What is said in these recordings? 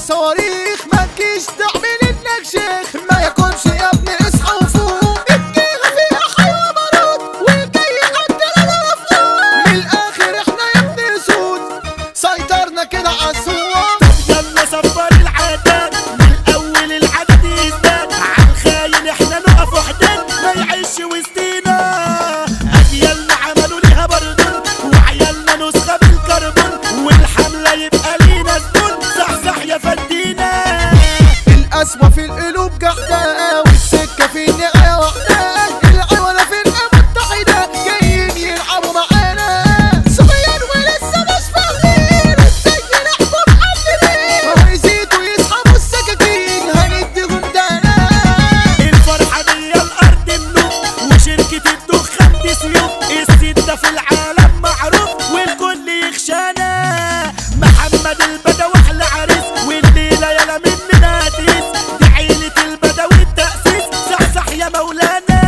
الصواريخ ما تجيش تعمل انك شيخ، ما يكونش يا ابني اصحى وفوق، الجيغة فيها حيوة بارود والجاي عندنا مفقود، من الاخر احنا يا ابني سود سيطرنا كده عالسوق. طب يلا صفر العدد من اول العدد يزداد، عالخاين احنا نقف وحدنا ما يعيش وسطينا، اجيالنا عملوا ليها بردون وعيالنا نسخة بالكربون، والحملة يبقى لينا زبون صحصح يا فدينا. القسوة في القلوب جحدة والسكة في النهاية واحدة، العيونة في القوة متحدة جايين يلعبوا معانا، صغير ولسه مش فاهمين ازاي نحكم معلمين، ويزيدوا يسحبوا السكاكين هنديهم دانا. الفرحة دي الارض ملوك وشركة الدخان دي سيوف، الستة في العالم معروف والكل يخشانا، محمد البدوي احلى عريس والليلة يلا مننا هتيس، دي عيلة البدوي التأسيس صحصح يا مولانا.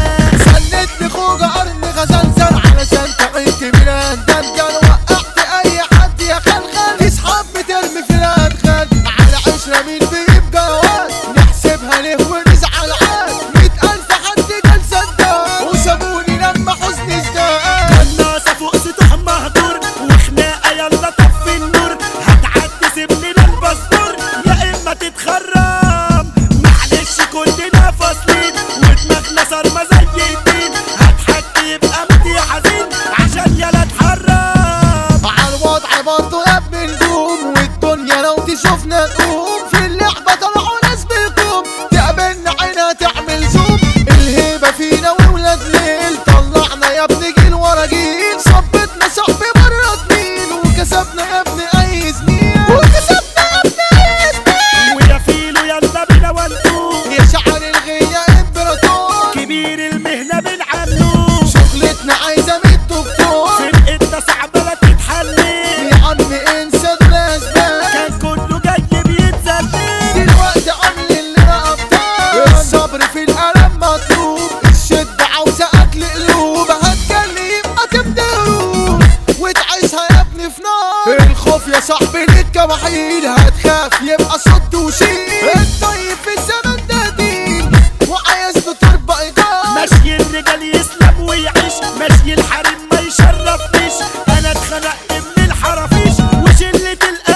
سندني خوجة قرن غزنزل علشان تعبت من الدنجل، وقعت اي حد يا خلخل يسحب بترمي في الادخل، على عشرة مين بيبقى واد نحسبها ليه ونزعل عاد، 100,000 حد جال صدق وسابوني لما حزني ازداد. الناس فوق سطوح مهجور وخناقة يلا طفي النور، هتعدي سيب لنا الباسبور يا اما تتخرم، معلش كلنا فاصلين ودماغنا صارمة زي الدين، هتحكي يبقى مدي حزين عشان يلا اتحرم. عالوضع برضه يا ابني نجوم، والدنيا لو تشوفنا تقوم، في اللعبة طلعوا ناس بالكوم، تقابلنا عينها تعمل زوم، الهيبة فينا وولاد ليل، طلعنا يا ابني جيل ورا جيل، صبتنا صاحبي مرة اتنين، وكسبنا يا ابني اي زميل، وكسبنا يا ابني اي زميل، ويا فيلو يلا بينا ونقوم، يا شعر الغية امبراطور، كبير المهنة بنعمله، شغلتنا عايزة من الدكتور، فرقتنا صعبة لا تتحلي، يا عم انسى الاسباب، كان كله جاي بيتزلزل، دلوقتي عامل اللي رقبتها، الصبر في الألم مطلوب، الشدة عاوزة أكل قلوب، هتجلي يبقى تبدأ هروب وتعيشها يا ابني في نار، الخوف يا صاحبي للكواحيل، هتخاف يبقى صد وشيل، الطيب في الزمن ده دين وعايز له تربة إيجار، ماشي الرجال يسلم ويعيش، ماشي الحريم ما يشرفنيش، انا اتخنقت من الحرافيش وشلة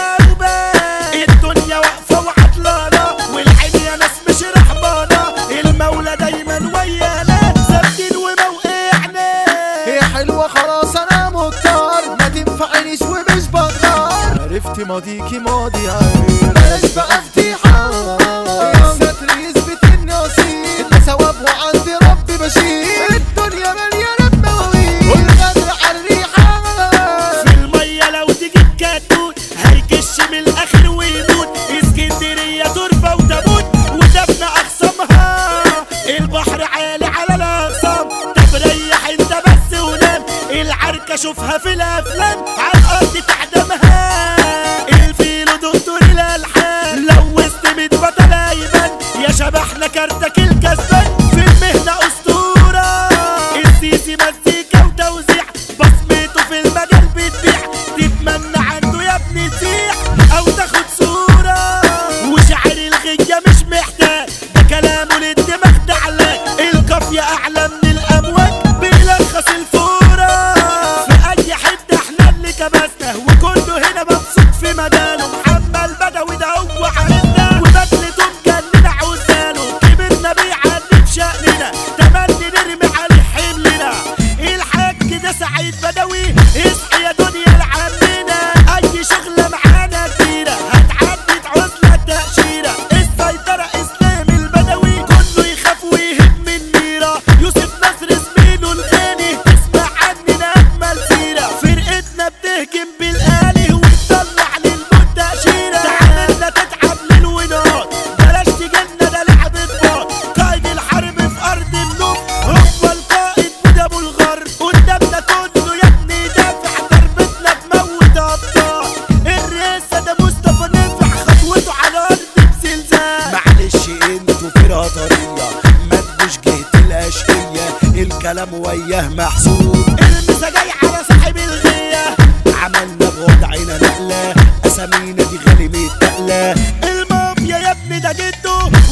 القلبة، الدنيا واقفة وعطلانة والعين يا ناس مش رحمانة، المولى دايما ويانا ثابتين وموقعنا. هي حلوة خلاص أنا مختار، ما تنفعنيش ومش بغار، عرفت ماضيكي ماضي عير، بلاش بقى فضيحة، الستر يثبت إني أصيل، ده ثواب وعندي ربي بشير، الدنيا مليانة بمواويل والغدر عالريحة، في المية لو تجيب كتكوت هيكش من الاخر ويموت، اسكندرية تربة وتموت ودفن اخصامها، البحر عالي على الاقسام، طب ريح انت بس ونام، العركة شوفها في الافلام عالارض تعدمها، الفيلو دكتور الالحان لو وسط 100 بطل هيبان، يا شبحنا كارتك الكسبان في المهنة اسطورة، السيسي مزيكا وتوزيع بصمته في المجال بتبيع، تتمنى عنده يا ابني تسيح او تاخد صورة، وشعر الغية مش محتاج ده كلامه للدماغ تعلق، القافية اعلى من الامواج بيلخص الفورة، في اي حتة احنا اللي كبسنا وكله هنا مبسوط في مجاله، محمد بدوي ده هو عرفنا وبدلته مجننة عوزاله، كبرنا بيعلم شأننا تملي نرمي عليه حملنا، الحاج ده سعيد بدوي اصحي يا دنيا لعمنا، اي شغلة معانا كبيرة هتعدي تعوز لها تأشيرة، السيطرة اسلام البدوي كله يخاف ويهب من ميرة، يوسف نصر زميله الغني تسمع عننا اجمل سيرة، فرقتنا بتهجم بالآلي وتطلع للموت تأشيرة، تعاملنا تتعب ليل ونهار بلاش تجيلنا ده لعب اطفال، قائد الحرب في ارض النوم هو القائد وده ابو الغر، قدامنا كله يا ابني دافع ضربتنا تموت ابطال، الرئاسة ده مصطفى نفع خطوته على ارض بزلزال، معلش انتوا فرقة طرية ما تجوش جهة الاشقية، الكلام وياه محسوب، المسا جاي على صاحب الغية، عملنا بوضعنا نقلة اسامينا دي غالي متقلة. المافيا يا ابني ده جده